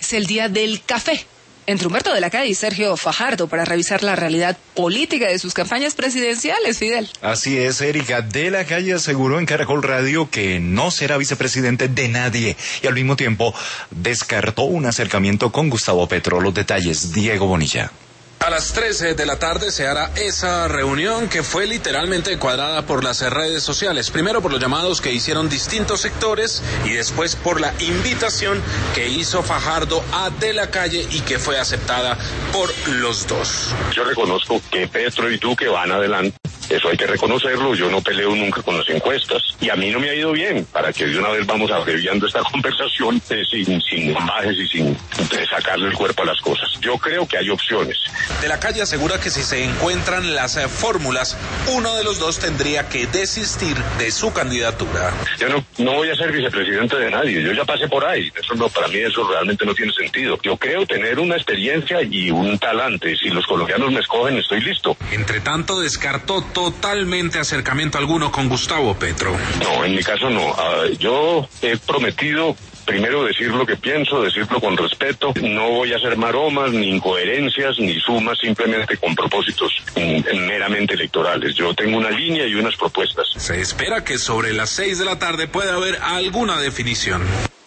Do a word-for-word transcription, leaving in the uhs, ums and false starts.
es el día del café entre Humberto de la Calle y Sergio Fajardo para revisar la realidad política de sus campañas presidenciales, Fidel. Así es, Erika. De la Calle aseguró en Caracol Radio que no será vicepresidente de nadie y al mismo tiempo descartó un acercamiento con Gustavo Petro. Los detalles, Diego Bonilla. A las trece de la tarde se hará esa reunión que fue literalmente cuadrada por las redes sociales. Primero por los llamados que hicieron distintos sectores y después por la invitación que hizo Fajardo a De la Calle y que fue aceptada por los dos. Yo reconozco que Petro y Duque van adelante. Eso hay que reconocerlo, yo no peleo nunca con las encuestas y a mí no me ha ido bien, para que de una vez vamos abreviando esta conversación eh, sin, sin bajes y sin eh, sacarle el cuerpo a las cosas. Yo creo que hay opciones. De la Calle asegura que si se encuentran las eh, fórmulas, uno de los dos tendría que desistir de su candidatura. Yo no, no voy a ser vicepresidente de nadie, yo ya pasé por ahí, eso no, para mí eso realmente no tiene sentido. Yo creo tener una experiencia y un talante, si los colombianos me escogen estoy listo. Entre tanto descartó totalmente acercamiento alguno con Gustavo Petro. No, en mi caso no. Uh, yo he prometido primero decir lo que pienso, decirlo con respeto. No voy a hacer maromas, ni incoherencias, ni sumas, simplemente con propósitos mm, meramente electorales. Yo tengo una línea y unas propuestas. Se espera que sobre las seis de la tarde pueda haber alguna definición.